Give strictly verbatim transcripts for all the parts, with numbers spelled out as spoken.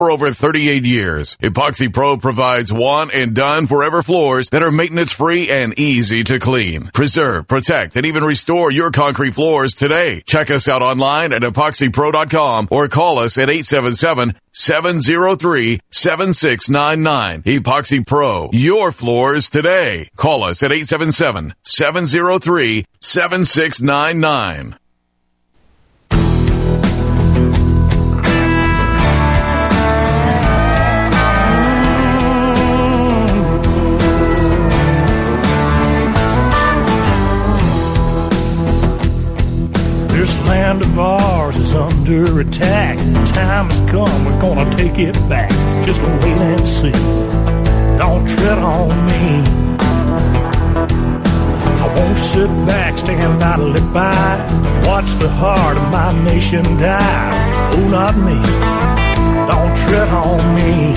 For over thirty-eight years, Epoxy Pro provides one and done forever floors that are maintenance free and easy to clean. Preserve, protect, and even restore your concrete floors today. Check us out online at epoxy pro dot com or call us at eight seven seven, seven zero three, seven six nine nine. Epoxy Pro, your floors today. Call us at eight seven seven, seven zero three, seven six nine nine. This land of ours is under attack. The time has come, we're gonna take it back. Just wait and see. Don't tread on me. I won't sit back, stand idly by, watch the heart of my nation die. Oh, not me. Don't tread on me.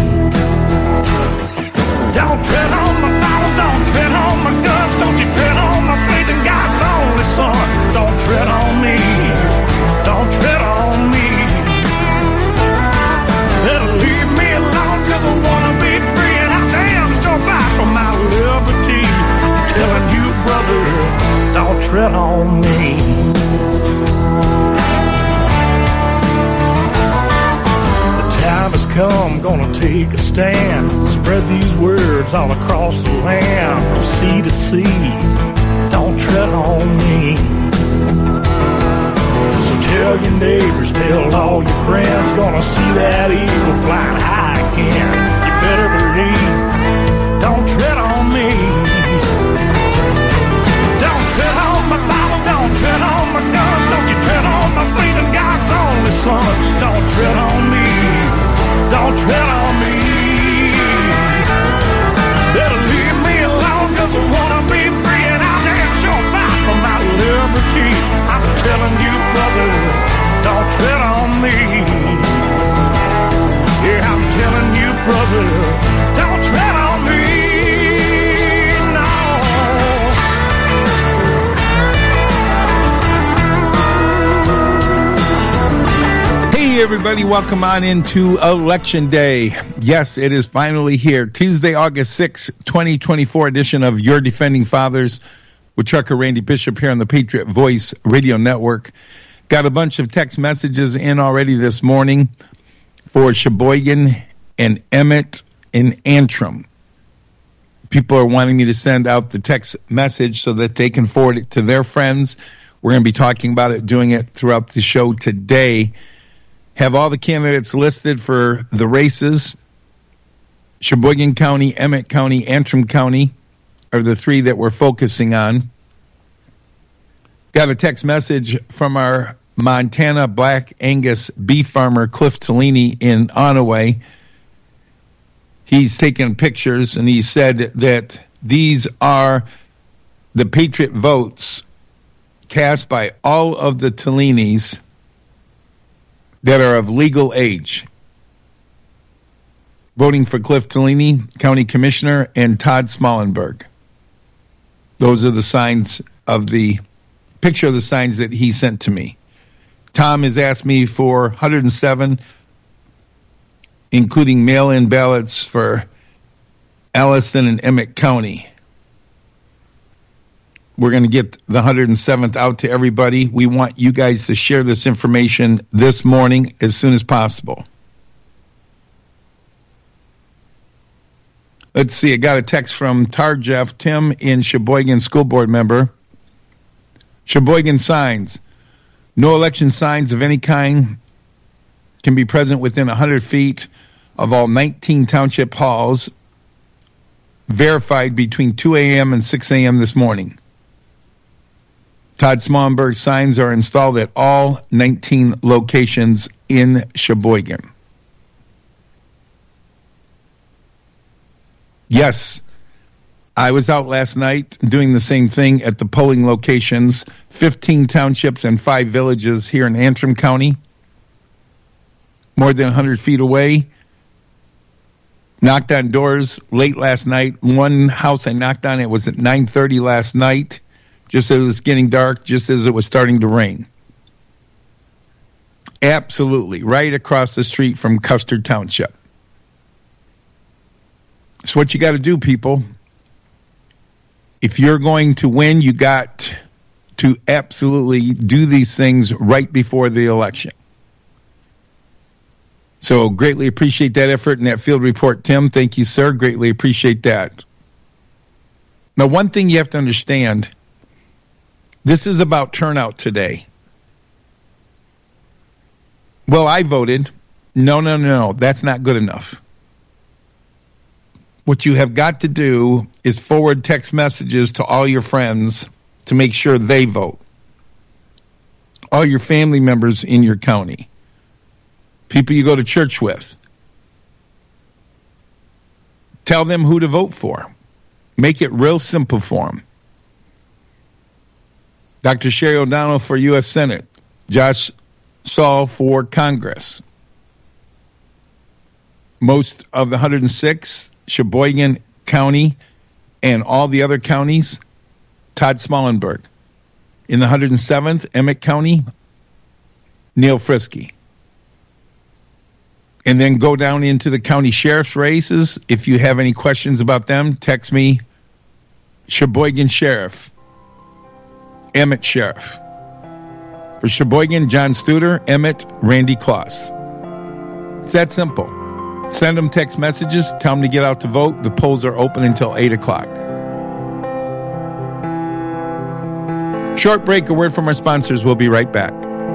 Don't tread on my Bible, don't tread on my guts. Don't you tread on my faith in God's only Son. Don't tread on me. Don't tread on me. Better leave me alone, cause I wanna be free, and I damn sure fight for my liberty. I'm telling you, brother, don't tread on me. The time has come, gonna take a stand. Spread these words all across the land, from sea to sea. Don't tread on me. So tell your neighbors, tell all your friends, gonna see that eagle flying high again. You better believe, don't tread on me. Don't tread on my Bible, don't tread on my guns. Don't you tread on my faith in God's only Son. Don't tread on me, don't tread on me. Better leave me alone, cause I wanna be free, and I'll damn sure fight for my liberty. I'm telling you, brother, don't tread on me. Yeah, I'm telling you, brother, don't tread on me. No. Hey, everybody, welcome on into Election Day. Yes, it is finally here. Tuesday, August sixth, twenty twenty-four edition of Your Defending Fathers with Trucker Randy Bishop here on the Patriot Voice Radio Network. Got a bunch of text messages in already this morning for Sheboygan and Emmett and Antrim. People are wanting me to send out the text message so that they can forward it to their friends. We're going to be talking about it, doing it throughout the show today. Have all the candidates listed for the races. Sheboygan County, Emmett County, Antrim County are the three that we're focusing on. Got a text message from our Montana Black Angus beef farmer, Cliff Tellini in Onaway. He's taken pictures, and he said that these are the Patriot votes cast by all of the Tellinis that are of legal age. Voting for Cliff Tellini, County Commissioner, and Todd Smallenberg. Those are the signs of the picture of the signs that he sent to me. Tom has asked me for one hundred seven, including mail-in ballots for Allison and Emmett County. We're going to get the one hundred seventh out to everybody. We want you guys to share this information this morning as soon as possible. Let's see, I got a text from Tar Jeff, Tim in Sheboygan, school board member. Sheboygan signs. No election signs of any kind can be present within one hundred feet of all nineteen township halls, verified between two a.m. and six a.m. this morning. Todd Smallenberg signs are installed at all nineteen locations in Sheboygan. Yes, I was out last night doing the same thing at the polling locations, fifteen townships and five villages here in Antrim County, more than one hundred feet away. Knocked on doors late last night. One house I knocked on, it was at nine thirty last night, just as it was getting dark, just as it was starting to rain. Absolutely. Right across the street from Custer Township. It's what you got to do, people. If you're going to win, you got to absolutely do these things right before the election. So greatly appreciate that effort and that field report, Tim. Thank you, sir. Greatly appreciate that. Now, one thing you have to understand, this is about turnout today. Well, I voted. No, no, no, that's not good enough. What you have got to do is forward text messages to all your friends to make sure they vote. All your family members in your county. People you go to church with. Tell them who to vote for. Make it real simple for them. Doctor Sherry O'Donnell for U S Senate. Josh Saul for Congress. Most of the one hundred six, Sheboygan County and all the other counties, Todd Smallenberg. In the one hundred seventh, Emmett County, Neil Frisky. And then go down into the county sheriff's races. If you have any questions about them, text me, Sheboygan Sheriff, Emmett Sheriff. For Sheboygan, John Studer, Emmett, Randy Kloss. It's that simple. Send them text messages, tell them to get out to vote. The polls are open until eight o'clock. Short break, a word from our sponsors. We'll be right back.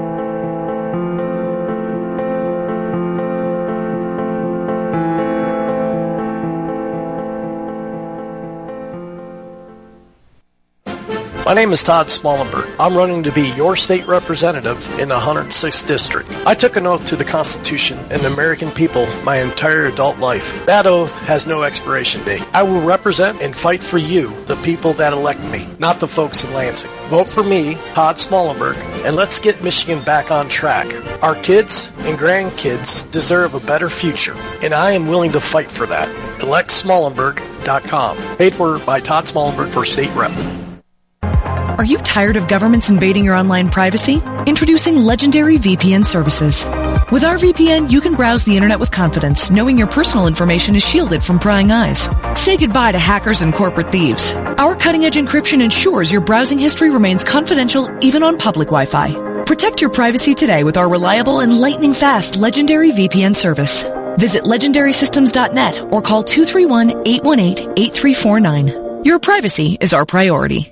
My name is Todd Smallenberg. I'm running to be your state representative in the one hundred sixth District. I took an oath to the Constitution and the American people my entire adult life. That oath has no expiration date. I will represent and fight for you, the people that elect me, not the folks in Lansing. Vote for me, Todd Smallenberg, and let's get Michigan back on track. Our kids and grandkids deserve a better future, and I am willing to fight for that. elect smallenberg dot com. Paid for by Todd Smallenberg for State Rep. Are you tired of governments invading your online privacy? Introducing Legendary V P N services. With our V P N, you can browse the internet with confidence, knowing your personal information is shielded from prying eyes. Say goodbye to hackers and corporate thieves. Our cutting-edge encryption ensures your browsing history remains confidential even on public Wi-Fi. Protect your privacy today with our reliable and lightning-fast Legendary V P N service. Visit legendary systems dot net or call two three one, eight one eight, eight three four nine. Your privacy is our priority.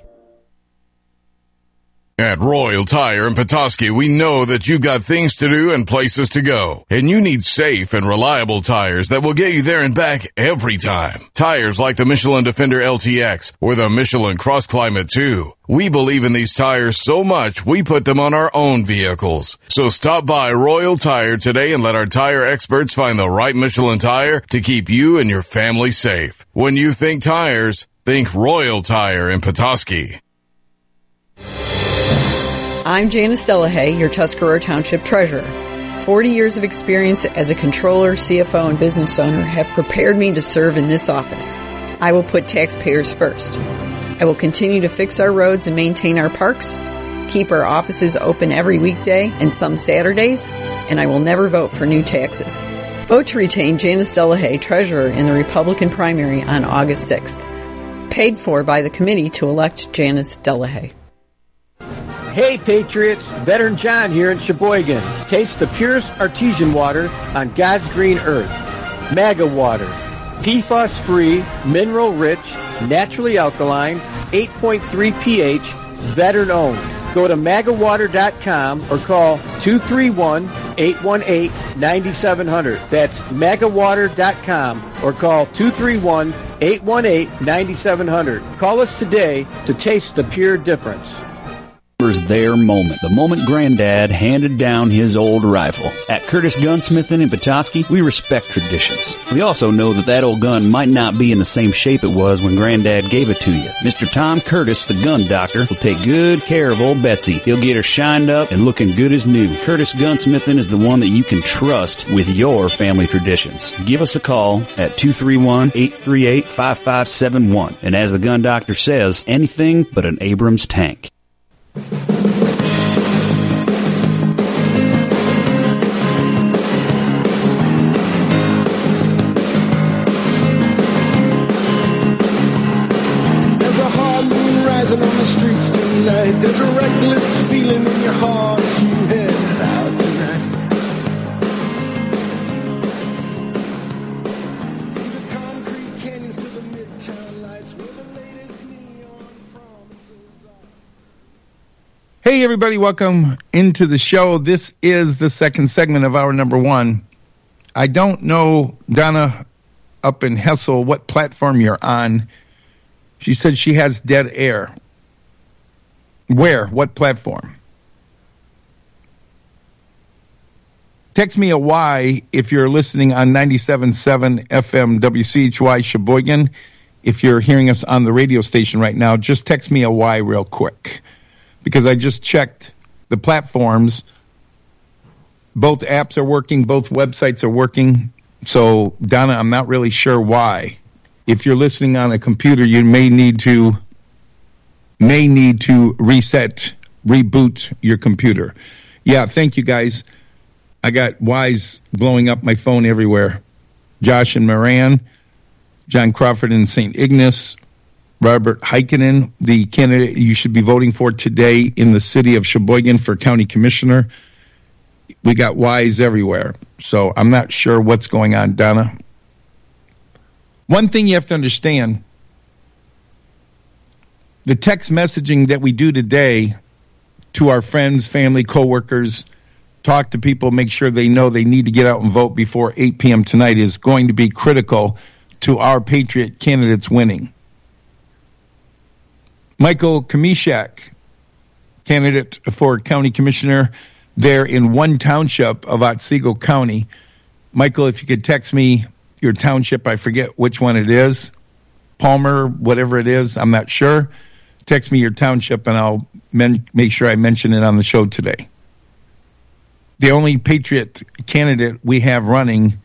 At Royal Tire in Petoskey, we know that you've got things to do and places to go, and you need safe and reliable tires that will get you there and back every time. Tires like the Michelin Defender L T X or the Michelin Cross Climate two. We believe in these tires so much, we put them on our own vehicles. So stop by Royal Tire today and let our tire experts find the right Michelin tire to keep you and your family safe. When you think tires, think Royal Tire in Petoskey. I'm Janice Delahaye, your Tuscarora Township Treasurer. forty years of experience as a controller, C F O, and business owner have prepared me to serve in this office. I will put taxpayers first. I will continue to fix our roads and maintain our parks, keep our offices open every weekday and some Saturdays, and I will never vote for new taxes. Vote to retain Janice Delahaye, Treasurer, in the Republican primary on August sixth. Paid for by the committee to elect Janice Delahaye. Hey Patriots, Veteran John here in Sheboygan. Taste the purest artesian water on God's green earth. MAGA water. P FAS-free, mineral-rich, naturally alkaline, eight point three pH, veteran-owned. Go to maga water dot com or call two three one, eight one eight, nine seven zero zero. That's maga water dot com or call two three one, eight one eight, nine seven zero zero. Call us today to taste the pure difference. Their moment, the moment Granddad handed down his old rifle. At Curtis Gunsmithing in Petoskey, we respect traditions. We also know that that old gun might not be in the same shape it was when Granddad gave it to you. Mister Tom Curtis, the gun doctor, will take good care of old Betsy. He'll get her shined up and looking good as new. Curtis Gunsmithing is the one that you can trust with your family traditions. Give us a call at two three one, eight three eight, five five seven one. And as the gun doctor says, anything but an Abrams tank. night. There's a reckless feeling in your heart as you head out tonight. Through the concrete canyons to the midtown lights where the latest neon promises are. Hey, everybody, welcome into the show. This is the second segment of our number one. I don't know, Donna, up in Hessel, what platform you're on. She said she has dead air. Where? What platform? Text me a Y if you're listening on ninety-seven point seven F M W C H Y Sheboygan. If you're hearing us on the radio station right now, just text me a Y real quick. Because I just checked the platforms. Both apps are working. Both websites are working. So, Donna, I'm not really sure why. If you're listening on a computer, you may need to may need to reset, reboot your computer. Yeah, thank you, guys. I got Y's blowing up my phone everywhere. Josh and Moran, John Crawford in Saint Ignace, Robert Heikkinen, the candidate you should be voting for today in the city of Sheboygan for county commissioner. We got Y's everywhere. So I'm not sure what's going on, Donna. One thing you have to understand, the text messaging that we do today to our friends, family, coworkers, talk to people, make sure they know they need to get out and vote before eight p.m. tonight is going to be critical to our Patriot candidates winning. Michael Kamishak, candidate for county commissioner there in one township of Otsego County. Michael, if you could text me your township, I forget which one it is, Palmer, whatever it is, I'm not sure. Text me your township and I'll men- make sure I mention it on the show today. The only Patriot candidate we have running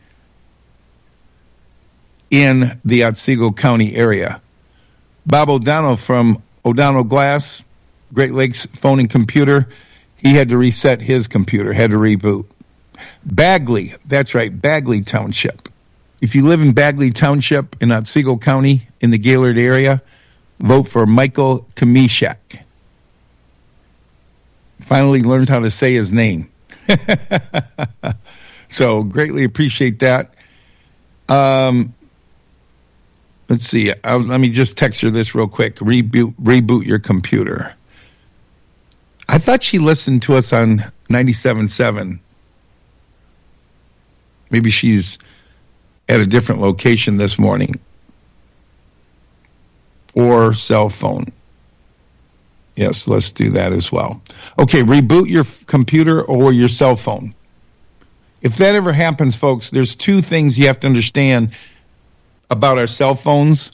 in the Otsego County area. Bob O'Donnell from O'Donnell Glass, Great Lakes Phone and Computer. He had to reset his computer, had to reboot. Bagley, that's right, Bagley Township. If you live in Bagley Township in Otsego County in the Gaylord area, vote for Michael Kamishak. Finally learned how to say his name. So greatly appreciate that. Um, let's see. I'll, let me just text her this real quick. Reboot, reboot your computer. I thought she listened to us on ninety-seven point seven. Maybe she's at a different location this morning. Or cell phone. Yes, let's do that as well. Okay, reboot your computer or your cell phone. If that ever happens, folks, there's two things you have to understand about our cell phones,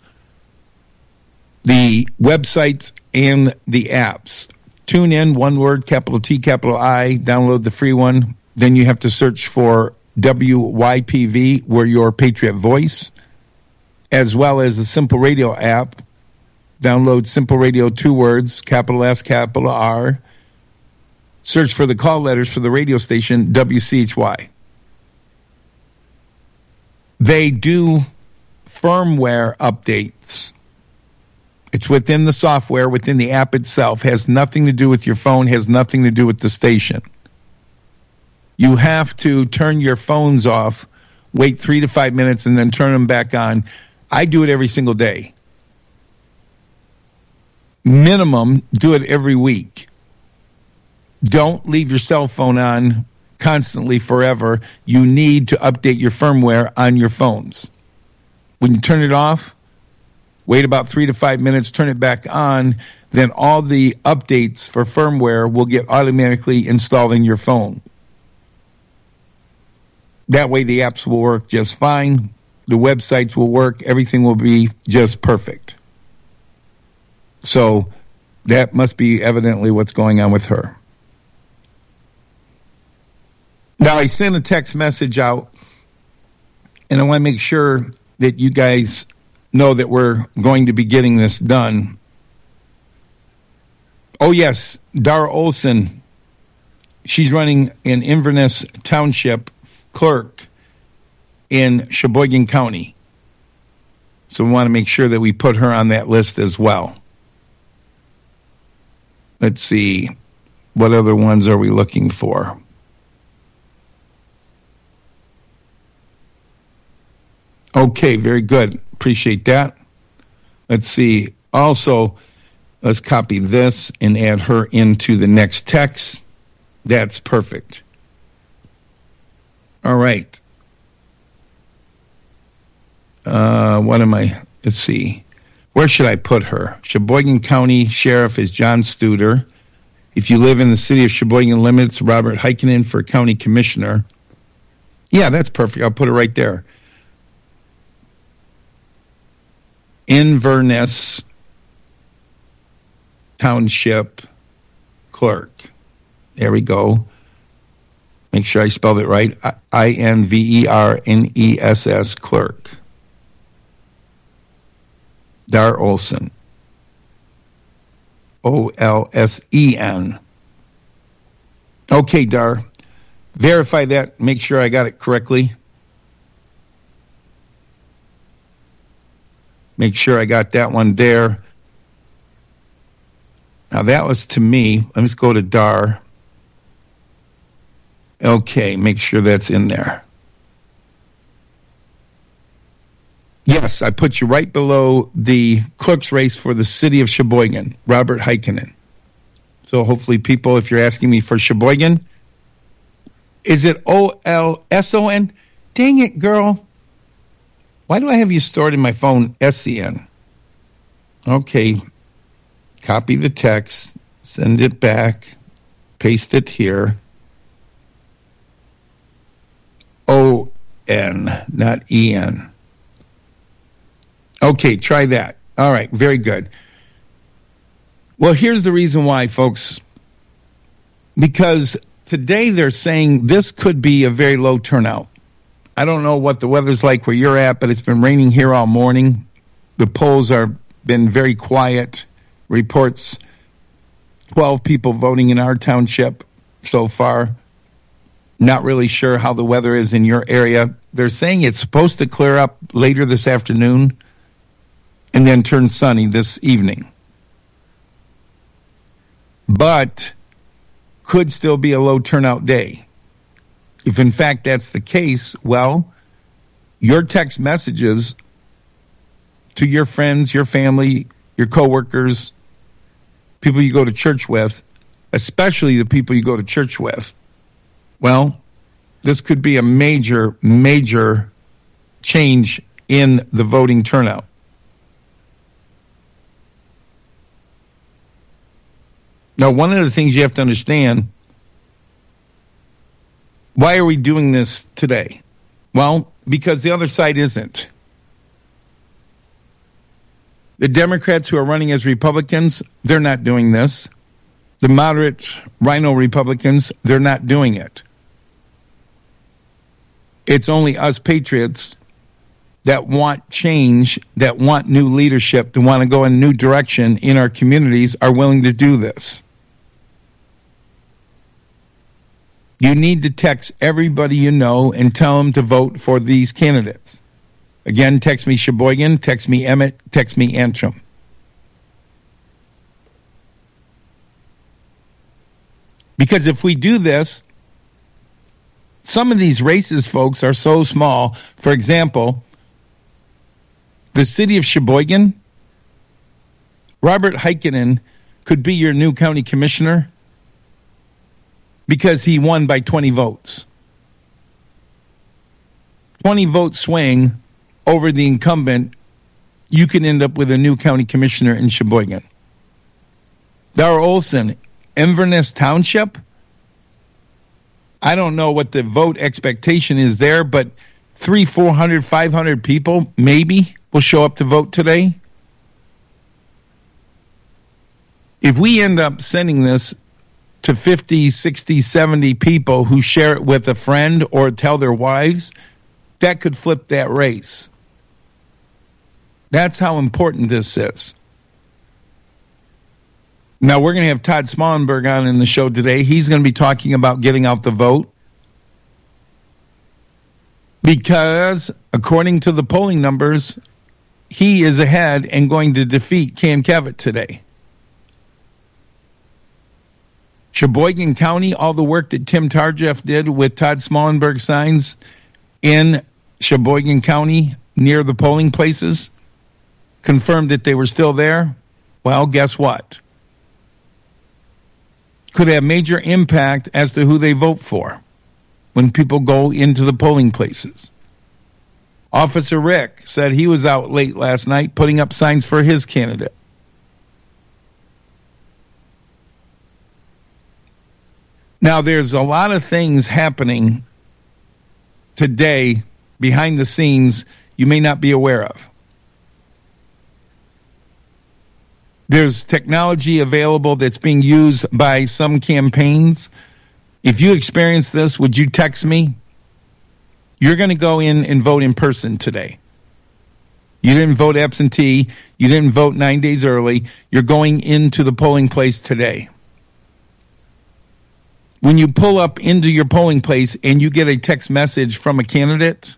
the websites and the apps. Tune in, one word, capital T, capital I, download the free one. Then you have to search for W Y P V, We're Your Patriot Voice, as well as the Simple Radio app. Download Simple Radio, two words, capital S, capital R. Search for the call letters for the radio station, W C H Y. They do firmware updates. It's within the software, within the app itself, has nothing to do with your phone, has nothing to do with the station. You have to turn your phones off, wait three to five minutes, and then turn them back on. I do it every single day. Minimum, do it every week. Don't leave your cell phone on constantly forever. You need to update your firmware on your phones. When you turn it off, wait about three to five minutes, turn it back on, then all the updates for firmware will get automatically installed in your phone. That way the apps will work just fine, the websites will work, everything will be just perfect. So that must be evidently what's going on with her. Now, I sent a text message out, and I want to make sure that you guys know that we're going to be getting this done. Oh, yes, Dara Olson, she's running in Inverness Township clerk in Sheboygan County. So we want to make sure that we put her on that list as well. Let's see. What other ones are we looking for? Okay, very good. Appreciate that. Let's see. Also, let's copy this and add her into the next text. That's perfect. All right. Uh, what am I? Let's see. Where should I put her? Sheboygan County Sheriff is John Studer. If you live in the city of Sheboygan limits, Robert Heikkinen for County Commissioner. Yeah, that's perfect. I'll put it right there. Inverness Township Clerk. There we go. Make sure I spelled it right. I N V E R N E S S Clerk. Dar Olsen. O L S E N. Okay, Dar. Verify that. Make sure I got it correctly. Make sure I got that one there. Now, that was to me. Let's go to Dar. Okay, make sure that's in there. Yes, I put you right below the clerk's race for the city of Sheboygan, Robert Heikkinen. So hopefully people, if you're asking me for Sheboygan, is it O L S O N? Dang it, girl. Why do I have you stored in my phone S C N? Okay, copy the text, send it back, paste it here. O N, not E N. Okay, try that. All right, very good. Well, here's the reason why, folks. Because today they're saying this could be a very low turnout. I don't know what the weather's like where you're at, but it's been raining here all morning. The polls are been very quiet. Reports twelve people voting in our township so far. Not really sure how the weather is in your area. They're saying it's supposed to clear up later this afternoon and then turn sunny this evening. But could still be a low turnout day. If in fact that's the case, well, your text messages to your friends, your family, your coworkers, people you go to church with, especially the people you go to church with, well, this could be a major, major change in the voting turnout. Now, one of the things you have to understand, why are we doing this today? Well, because the other side isn't. The Democrats who are running as Republicans, they're not doing this. The moderate rhino Republicans, they're not doing it. It's only us patriots that want change, that want new leadership, that want to go in a new direction in our communities are willing to do this. You need to text everybody you know and tell them to vote for these candidates. Again, text me Sheboygan, text me Emmett, text me Antrim. Because if we do this, some of these races, folks, are so small. For example, the city of Sheboygan, Robert Heikkinen could be your new county commissioner because he won by twenty votes. twenty vote swing over the incumbent, you can end up with a new county commissioner in Sheboygan. Dar Olsen, Inverness Township, I don't know what the vote expectation is there, but three, four hundred, five hundred people maybe will show up to vote today. If we end up sending this to fifty, sixty, seventy people who share it with a friend or tell their wives, that could flip that race. That's how important this is. Now, we're going to have Todd Smallenberg on in the show today. He's going to be talking about getting out the vote. Because, according to the polling numbers, he is ahead and going to defeat Cam Kevitt today. Sheboygan County, all the work that Tim Tarjeff did with Todd Smallenberg signs in Sheboygan County near the polling places, confirmed that they were still there. Well, guess what? Could have major impact as to who they vote for when people go into the polling places. Officer Rick said he was out late last night putting up signs for his candidate. Now, there's a lot of things happening today behind the scenes you may not be aware of. There's technology available that's being used by some campaigns. If you experience this, would you text me? You're going to go in and vote in person today. You didn't vote absentee. You didn't vote nine days early. You're going into the polling place today. When you pull up into your polling place and you get a text message from a candidate,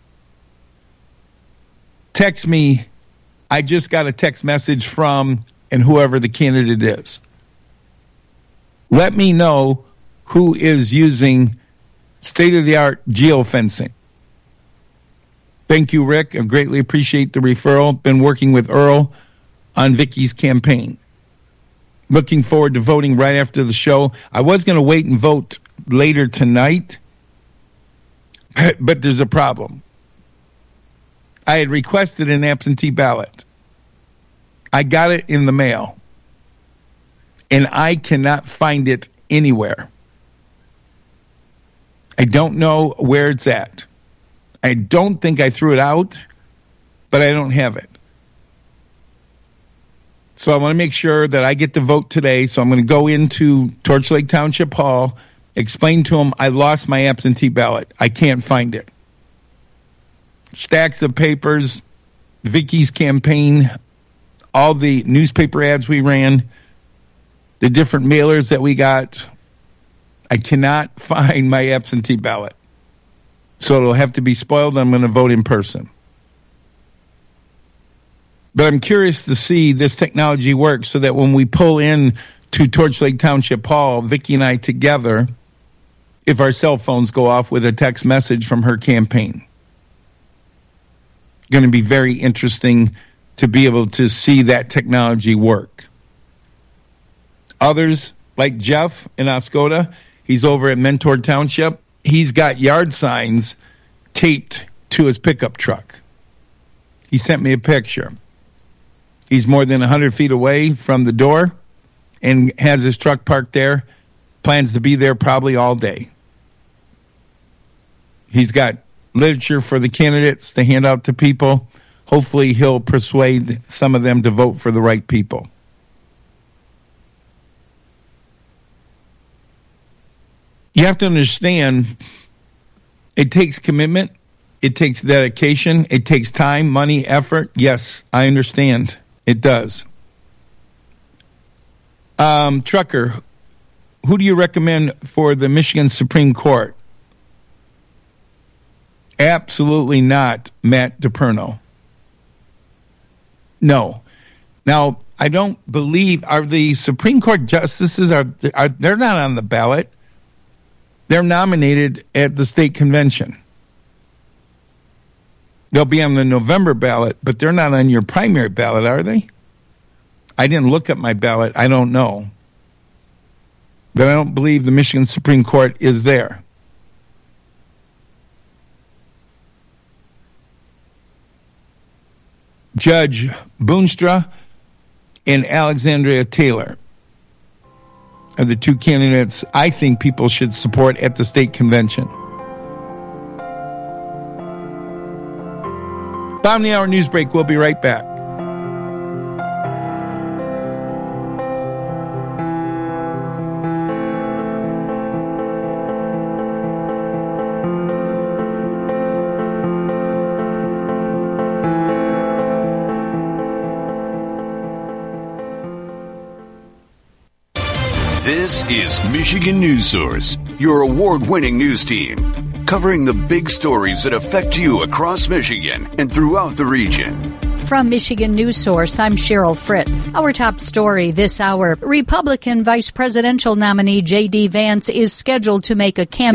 text me, I just got a text message from, and whoever the candidate is. Let me know who is using state-of-the-art geofencing. Thank you, Rick. I greatly appreciate the referral. Been working with Earl on Vicky's campaign. Looking forward to voting right after the show. I was going to wait and vote later tonight, but there's a problem. I had requested an absentee ballot. I got it in the mail, and I cannot find it anywhere. I don't know where it's at. I don't think I threw it out, but I don't have it. So I want to make sure that I get to vote today. So I'm going to go into Torch Lake Township Hall, explain to them I lost my absentee ballot. I can't find it. Stacks of papers, Vicky's campaign, all the newspaper ads we ran, the different mailers that we got. I cannot find my absentee ballot. So it'll have to be spoiled. I'm going to vote in person. But I'm curious to see this technology work so that when we pull in to Torch Lake Township Hall, Vicky and I together, if our cell phones go off with a text message from her campaign. Going to be very interesting to be able to see that technology work. Others, like Jeff in Oscoda, he's over at Mentor Township. He's got yard signs taped to his pickup truck. He sent me a picture. He's more than one hundred feet away from the door and has his truck parked there, plans to be there probably all day. He's got literature for the candidates to hand out to people. Hopefully he'll persuade some of them to vote for the right people. You have to understand, it takes commitment, it takes dedication, it takes time, money, effort. Yes, I understand. It does. Um, Trucker, who do you recommend for the Michigan Supreme Court? Absolutely not Matt DePerno. No. Now, I don't believe, are the Supreme Court justices, are, are they're not on the ballot. They're nominated at the state convention. They'll be on the November ballot, but they're not on your primary ballot, are they? I didn't look at my ballot. I don't know. But I don't believe the Michigan Supreme Court is there. Judge Boonstra and Alexandria Taylor are the two candidates I think people should support at the state convention. Bottom of the hour news break. We'll be right back. This is Michigan News Source, your award-winning news team, covering the big stories that affect you across Michigan and throughout the region. From Michigan News Source, I'm Cheryl Fritz. Our top story this hour, Republican Vice Presidential nominee J D. Vance is scheduled to make a campaign